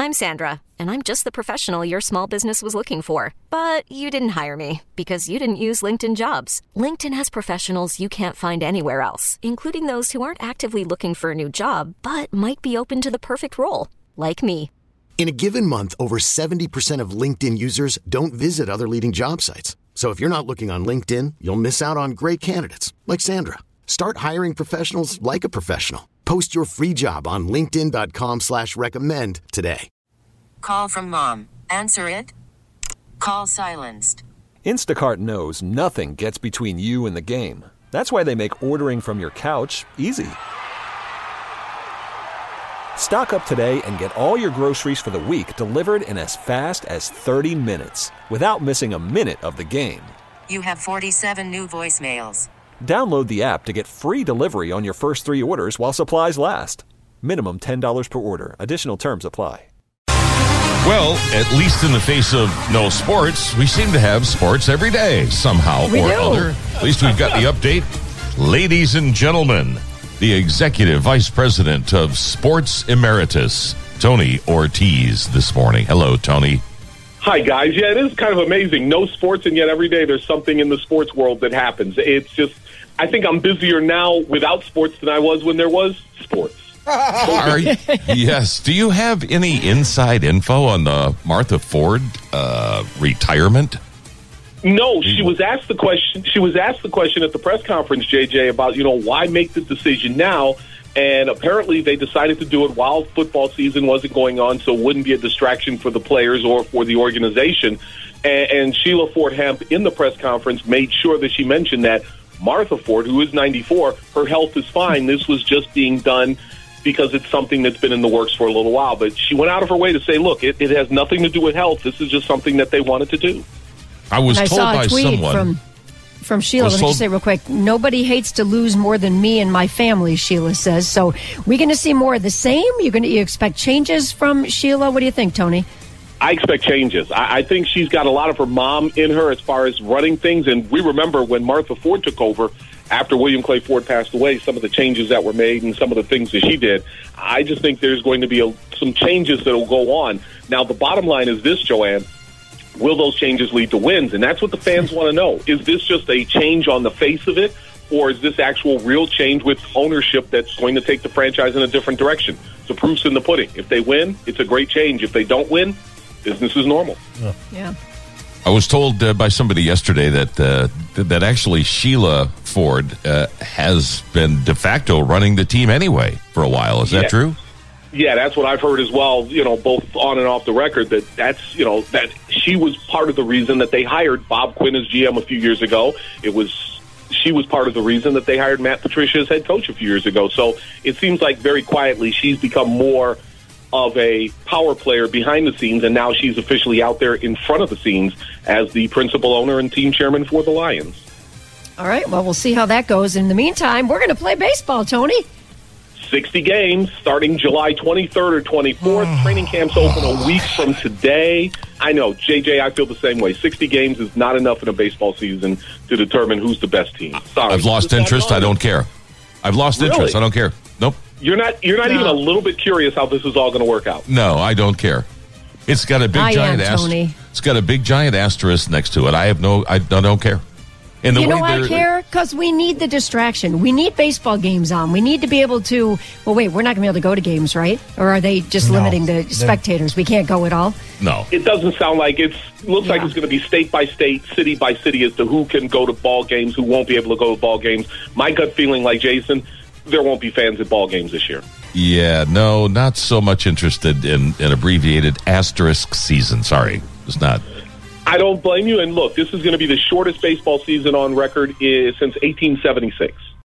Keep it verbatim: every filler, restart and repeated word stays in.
I'm Sandra, and I'm just the professional your small business was looking for. But you didn't hire me because you didn't use LinkedIn Jobs. LinkedIn has professionals you can't find anywhere else, including those who aren't actively looking for a new job, but might be open to the perfect role, like me. In a given month, over seventy percent of LinkedIn users don't visit other leading job sites. So if you're not looking on LinkedIn, you'll miss out on great candidates like Sandra. Start hiring professionals like a professional. Post your free job on linkedin.com slash recommend today. Call from mom. Answer it. Call silenced. Instacart knows nothing gets between you and the game. That's why they make ordering from your couch easy. Stock up today and get all your groceries for the week delivered in as fast as thirty minutes without missing a minute of the game. You have forty-seven new voicemails. Download the app to get free delivery on your first three orders while supplies last. Minimum ten dollars per order. Additional terms apply. Well, at least in the face of no sports, we seem to have sports every day somehow we or do. other. At least we've got the update. Ladies and gentlemen, the Executive Vice President of Sports Emeritus, Tony Ortiz, this morning. Hello, Tony. Hi, guys. Yeah, it is kind of amazing. No sports, and yet every day there's something in the sports world that happens. It's just, I think I'm busier now without sports than I was when there was sports. Are you, yes. Do you have any inside info on the Martha Ford uh, retirement? No, she was asked the question. She was asked the question at the press conference, J J, about, you know, why make the decision now? And apparently they decided to do it while football season wasn't going on, so it wouldn't be a distraction for the players or for the organization. And, and Sheila Ford Hamp in the press conference made sure that she mentioned that Martha Ford, who is ninety-four, her health is fine. This was just being done because it's something that's been in the works for a little while. But she went out of her way to say, look, it, it has nothing to do with health. This is just something that they wanted to do. I was I told saw a by tweet someone. From, from Sheila. Was Let me told- just say real quick. Nobody hates to lose more than me and my family, Sheila says. So we're going to see more of the same? You're going to you expect changes from Sheila? What do you think, Tony? I expect changes. I, I think she's got a lot of her mom in her as far as running things. And we remember when Martha Ford took over, after William Clay Ford passed away, some of the changes that were made and some of the things that she did. I just think there's going to be a, some changes that will go on. Now, the bottom line is this, Joanne. Will those changes lead to wins? And that's what the fans want to know. Is this just a change on the face of it, or is this actual real change with ownership that's going to take the franchise in a different direction? The proof's in the pudding. If they win, it's a great change. If they don't win, business is normal. Yeah. yeah. I was told uh, by somebody yesterday that uh, th- that actually Sheila Ford uh, has been de facto running the team anyway for a while. Is that Yeah. true? Yeah, that's what I've heard as well, you know, both on and off the record, that that's, you know, that she was part of the reason that they hired Bob Quinn as G M a few years ago. It was, she was part of the reason that they hired Matt Patricia as head coach a few years ago. So it seems like very quietly she's become more of a power player behind the scenes, and now she's officially out there in front of the scenes as the principal owner and team chairman for the Lions. All right. Well, we'll see how that goes. In the meantime, we're going to play baseball, Tony. sixty games starting July twenty-third or twenty-fourth. Training camps open a week from today. I know, J J, I feel the same way. sixty games is not enough in a baseball season to determine who's the best team. Sorry. I've lost interest. I don't care. I've lost Really? interest. I don't care. Nope. You're not You're not No. even a little bit curious how this is all going to work out. No, I don't care. It's got a big I giant am, Tony. asterisk. It's got a big giant asterisk next to it. I have no. I, I don't care. And the You way know, I they're- care because we need the distraction. We need baseball games on. We need to be able to. Well, wait, we're not going to be able to go to games, right? Or are they just No. limiting the spectators? We can't go at all. No. It doesn't sound like it's looks like Yeah. it's going to be state by state, city by city as to who can go to ball games, who won't be able to go to ball games. My gut feeling, like Jason, there won't be fans at ball games this year. Yeah, no, not so much interested in an abbreviated asterisk season. Sorry, it's not. I don't blame you. And look, this is going to be the shortest baseball season on record is, since eighteen seventy-six.